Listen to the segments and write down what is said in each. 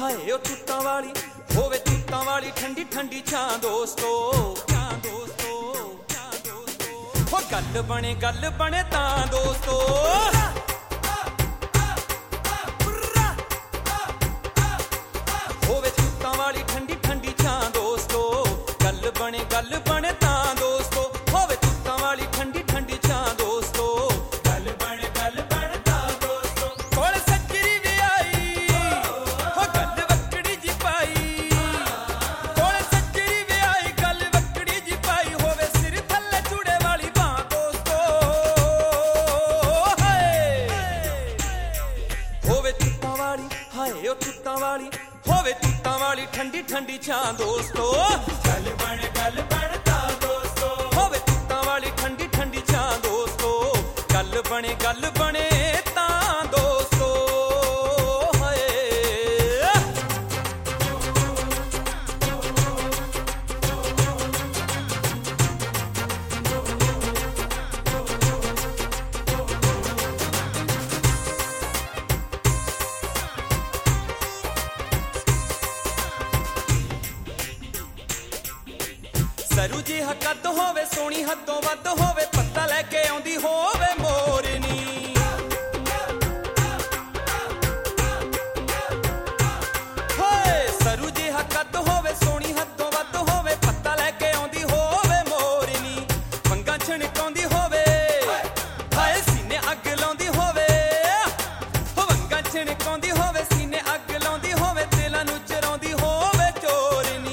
ਹਾਏ ਉਹ ਤੂਤਾਂ ਵਾਲੀ ਹੋਵੇ ਤੂਤਾਂ ਵਾਲੀ ਠੰਡੀ ਠੰਡੀ ਛਾਂ ਦੋਸਤੋ ਹੋ ਗੱਲ ਬਣੇ ਤਾਂ ਦੋਸਤੋ ਹੋਵੇ ਤੂਤਾਂ ਵਾਲੀ ਠੰਡੀ ਠੰਡੀ ਛਾਂ ਦੋਸਤੋ ਗੱਲ ਬਣੇ ਤਾਂ ਦੋਸਤੋ ਹੋਵੇ ਤੂਤਾਂ ਵਾਲੀ ਠੰਡੀ ਠੰਡੀ ਛਾਂ ਦੋਸਤੋ ਗੱਲ ਬਣੇ ਤਾਂ ਦੋਸਤੋ ਕੋਲ ਸੱਜਰੀ ਵੀ ਆਈ ਹੋ ਗੱਲ ਵੱਕੜੀ ਜੀ ਪਾਈ ਕੋਲ ਸੱਜਰੀ ਵੀ ਆਈ ਗੱਲ ਵੱਕੜੀ ਜੀ ਪਾਈ ਹੋਵੇ ਸਿਰ ਥੱਲੇ ਚੂੜੇ ਵਾਲੀ ਬਾਂਹ ਦੋਸਤੋ ਹਾਏ ਹੋਵੇ ਤੂਤਾਂ ਵਾਲੀ ਹਾਏ ਉਹ ਤੂਤਾਂ ਵਾਲੀ ਹੋਵੇ ਤੂਤਾਂ ਵਾਲੀ ਠੰਡੀ ਠੰਡੀ ਛਾਂ ਦੋਸਤੋ ਗੱਲ ਬਣੇ ਤਾਂ ਦੋਸਤੋ ਹੋਵੇ ਤੂਤਾਂ ਵਾਲੀ ਠੰਡੀ ਠੰਡੀ ਛਾਂ ਦੋਸਤੋ ਗੱਲ ਬਣੇ ਤਾਂ ਦੋਸਤੋ ਹਾਏ ਸਰੂ ਜੀ ਹੱਕਤ ਹੋਵੇ ਸੋਹਣੀ ਹੱਦੋਂ ਵੱਧ ਹੋਵੇ ਪੱਤਾ ਲੈ ਕੇ ਆਉਂਦੀ ਹੋਵੇ ਮੋਰਨੀ ਹੋਏ ਸਰੂ ਜੀ ਹੱਕਤ ਹੋਵੇ ਸੋਹਣੀ ਹੱਦੋਂ ਵੱਧ ਹੋਵੇ ਪੱਤਾ ਲੈ ਕੇ ਆਉਂਦੀ ਹੋਵੇ ਮੋਰਨੀ ਵੰਗਾਂ ਛਣਕਾਉਂਦੀ ਹੋਵੇ ਹਾਏ ਸੀਨੇ ਅੱਗ ਲਾਉਂਦੀ ਹੋਵੇ ਹੋ ਵੰਗਾਂ ਛਣਕਾਉਂਦੀ ਹੋਵੇ ਸੀਨੇ ਅੱਗ ਲਾਉਂਦੀ ਹੋਵੇ ਦਿਲਾਂ ਨੂੰ ਚਰਾਉਂਦੀ ਹੋਵੇ ਚੋਰਨੀ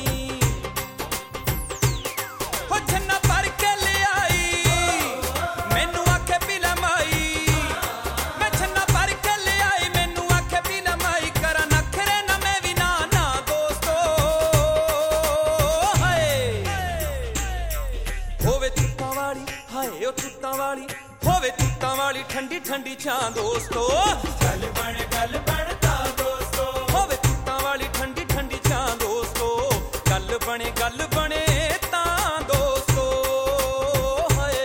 ਹਾਏ ਉਹ ਤੂਤਾਂ ਵਾਲੀ ਹੋਵੇ ਤੂਤਾਂ ਵਾਲੀ ਠੰਡੀ ਠੰਡੀ ਛਾਂ ਦੋਸਤੋ ਗੱਲ ਬਣੇ ਤਾਂ ਦੋਸਤੋ ਹੋਵੇ ਤੂਤਾਂ ਵਾਲੀ ਠੰਡੀ ਠੰਡੀ ਛਾਂ ਦੋਸਤੋ ਗੱਲ ਬਣੇ ਤਾਂ ਦੋਸਤੋ ਹਾਏ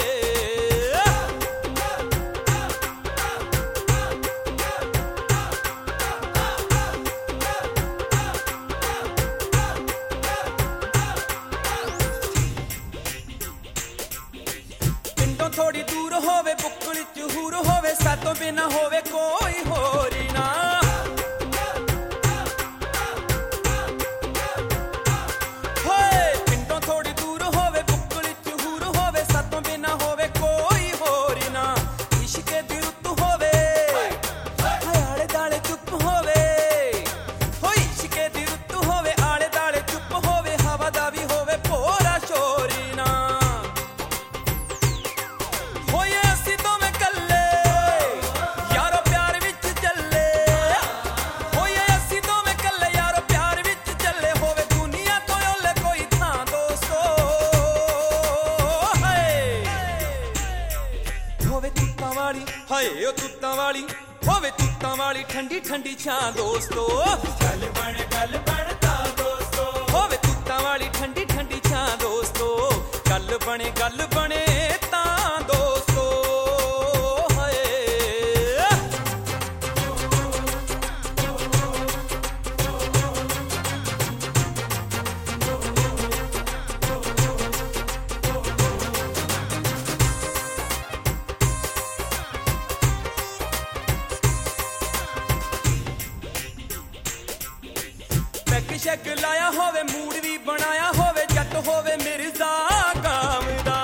ਥੋੜੀ ਦੂਰ ਹੋਵੇ ਬੁੱਕਲ ਚ ਹੂਰ ਹੋਵੇ ਸਾਤੋਂ ਬਿਨਾ ਹੋਵੇ ਕੋਈ ਹੋਰ ਨਾ ਹੋਏ ਪਿੰਡੋਂ ਥੋੜੀ ਦੂਰ ਹੋਵੇ ਬੁੱਕਲ ਚ ਹੂਰ ਹੋਵੇ ਸਾਤੋਂ ਬਿਨਾ ਹੋਵੇ ਕੋਈ ਹੋਰ ਨਾ ਇਸ਼ਕੇ ਦੀ ਰੁੱਤ ਹੋਵੇ ਹਾਏ ਆਲੇ ਦਾਲੇ ਚੁੱਪ ਹੋਵੇ ਹੋਏ ਇਸ਼ਕੇ ਦੀ ਰੁੱਤ ਹੋਵੇ ਆਲੇ ਦਾਲੇ ਚੁੱਪ ਹੋਵੇ ਹਵਾ ਦਾ ਵੀ ਹੋਵੇ ਭੋਰਾ ਸ਼ੋਰ ਨਾ ਹਾਏ ਉਹ ਤੂਤਾਂ ਵਾਲੀ ਹੋਵੇ ਤੂਤਾਂ ਵਾਲੀ ਠੰਡੀ ਠੰਡੀ ਛਾਂ ਦੋਸਤੋ ਗੱਲ ਬਣੇ ਤਾਂ ਦੋਸਤੋ ਹੋਵੇ ਤੂਤਾਂ ਵਾਲੀ ਠੰਡੀ ਠੰਡੀ ਛਾਂ ਦੋਸਤੋ ਗੱਲ ਬਣੇ ਤਾਂ ਦੋਸਤੋ ਹਾਏ ਸ਼ੱਕ ਲਾਇਆ ਹੋਵੇ ਮੂਡ ਵੀ ਬਣਾਇਆ ਹੋਵੇ ਜੱਟ ਹੋਵੇ ਮਿਰਜ਼ਾ ਕਾਮ ਦਾ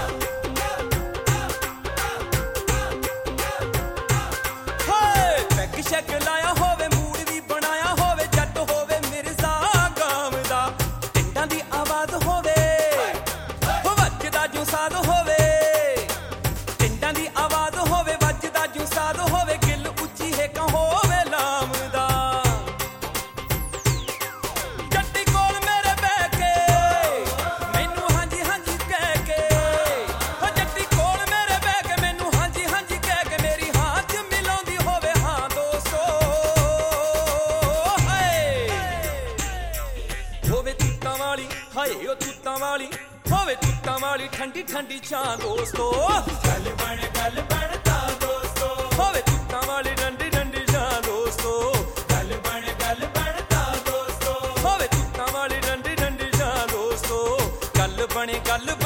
ਹੋਏ ਪੈਕ ਸ਼ੱਕ ਲਾਇਆ ਹੋਵੇ ਮੂਡ ਵੀ ਬਣਾਇਆ ਹੋਵੇ ਜੱਟ ਹੋਵੇ ਮਿਰਜ਼ਾ ਕਾਮ ਦਾ ਟਿੰਡਾਂ ਦੀ ਆਵਾਜ਼ ਹੋਵੇ ਹੋ ਵੱਜਦਾ ਜੂ ਸਾਦ ਹੋਵੇ ਟਿੰਡਾਂ ਦੀ ਆਵਾਜ਼ ਹੋਵੇ ਵੱਜਦਾ ਜੂ ਸਾਦ ਹੋਵੇ ਗਿੱਲ ਉੱਚੀ ਹੈ ਕਾ ਹੋਵੇ ਲਾਮ ਦਾ ਹਾਏ ਉਹ ਤੂਤਾਂ ਵਾਲੀ ਹੋਵੇ ਤੂਤਾਂ ਵਾਲੀ ਠੰਡੀ ਠੰਡੀ ਛਾਂ ਦੋਸਤੋ ਗੱਲ ਬਣੇ ਤਾਂ ਦੋਸਤੋ ਹੋਵੇ ਤੂਤਾਂ ਵਾਲੀ ਠੰਡੀ ਠੰਡੀ ਛਾਂ ਦੋਸਤੋ ਗੱਲ ਬਣੇ ਤਾਂ ਬਣੇ ਗੱਲ